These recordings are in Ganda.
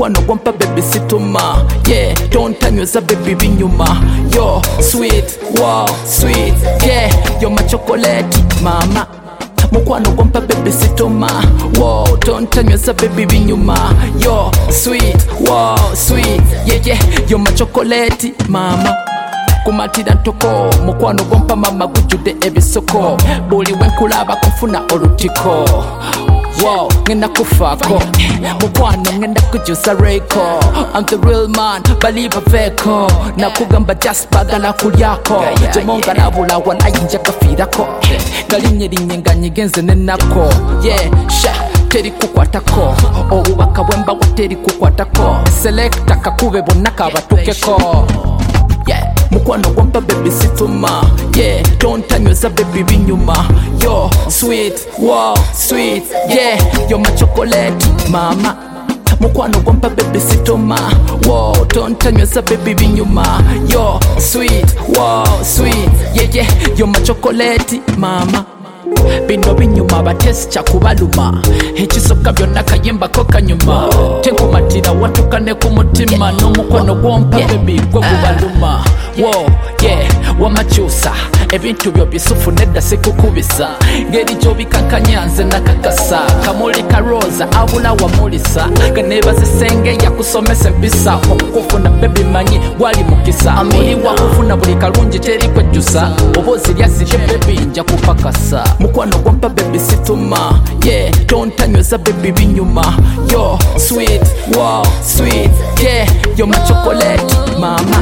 mukwano gwampa baby situma, yeah, tontanyweza baby binyuma, yo, sweet, wow, sweet, yeah, yo my chocolate, mama. Mukwano gwampa baby situma, wow, tontanyweza baby binyuma, yo, sweet, wow, sweet, yeah, yeah, yo my chocolate, mama. Kumatira ntoko, mukwano gwampa mama gujjude ebisoko, buli wenkulaba kunfuna olutiko. Wow, ngenda kufako, mukwano ngenda kujusa reiko. I'm the real man, baliba veko. Nakugamba just bagala kulyako. Jemonga nabula wanayinja kafirako. Galinye linyenga nyigenze nenako. Yeah, sha, teri kukwatako. Obubaka bwemba wateri kukwatako. Selecta kakube bonaka batukeko. Yeah, mukwano gwampa baby situma, yeah, tontanyweza baby binyuma, yo, sweet, wow, sweet, yeah, yo my chocolate, mama. Mukwano gwampa baby situma, wow, tontanyweza baby binyuma, yo, sweet, wow, sweet, yeah, yeah, yo my chocolate, mama. Bino binyuma batesi chakubaluma, ekisoka byonna kayimbako kanyuma. Tenkumatira watukane ku mutima, n'omukono gwompa baby gwe gubaluma. Wow, yeah, wamakyusa ebintu byo bisufu nedda sikukubisa, ngeri gy'obikankanya nze nakakasa. Kamulika roza abula wamulisa, ganeebazisenge yakusomesa empisa. Okukufuna baby manyi gwali mukisa, amuli wakufuna buli kalungi teri kwejjusa. Oba ozirya zirye baby nja kupakasa. Mukwano gwampa baby situma, yeah, tontanyweza baby binyuma, yo, sweet, wow, sweet, yeah, yo my chocolate, mama.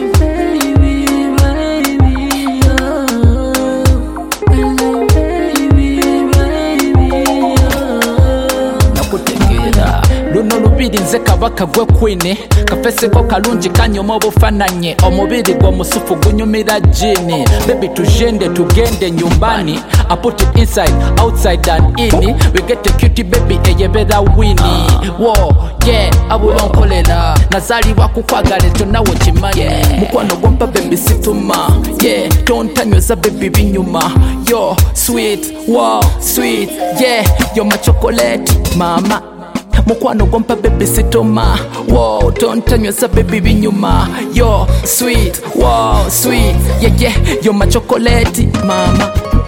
Luno lubiri nze kabaka gwe kwini, kafeseko kalungi kanyoma obufananye, omubiri gwo musufu gunyumira jini. Baby tujende tugende nyumbani, I put it inside, outside and in. We get a cutie baby eyebera wini. Whoa, yeah, abulonkolera, nazalibwa kukwagala ekyo nawe kimanyi. Mukwano gwampa baby situma, yeah, tontanyweza baby binyuma, yo, sweet, wow, sweet, yeah, yo my chocolate, mama. Mukwano gwampa baby situma, wow, tontanyweza baby binyuma, yo, sweet, wow, sweet, yeah, yeah, yo my chocolate, mama.